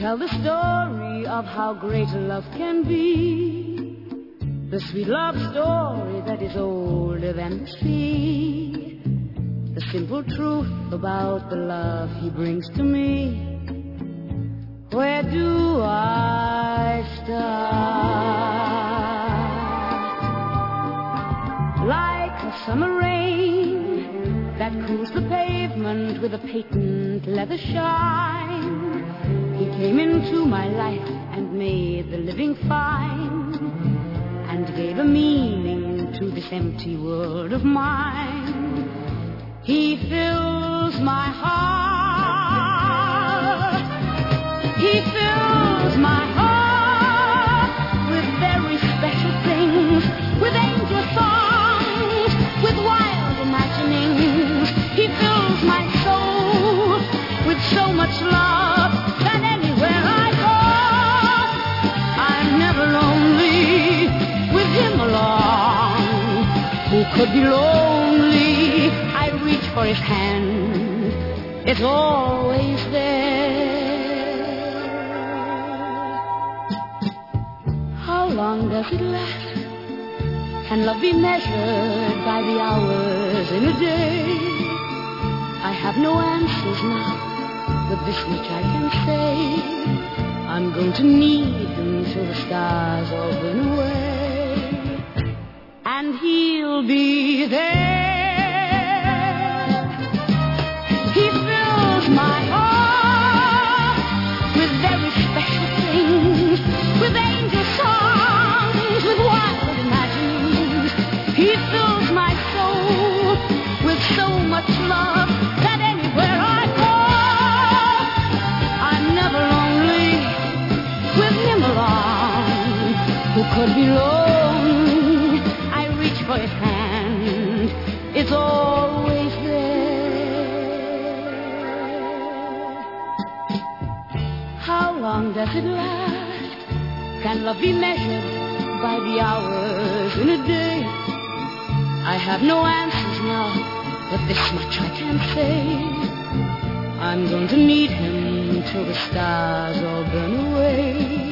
tell the story of how great love can be, the sweet love story that is older than the sea, the simple truth about the love he brings to me. Where do I start? Like a summer rain that cools the pavement with a patent leather shine, he came into my life and made the living fine, and gave a meaning to this empty world of mine. He fills my heart, he fills my heart with very special things, with angel songs, with wild imaginings. He fills my soul with so much love that anywhere I go, I'm never lonely with him along. Who could be lonely? I reach for his hand, it's always there. How long does it last? Can love be measured by the hours in a day? I have no answers now, but this much I can say: I'm going to need him till the stars all burn away, and he'll be there. He fills my heart with very special things, with angel songs, with wild imaginings. He fills my soul with so much love that anywhere I go, I'm never lonely with him along. Who could be lonely? I reach for his hand, it's always there. How long does it last? Can love be measured by the hours in a day? I have no answers now, but this much I can say: I'm going to need him till the stars all burn away,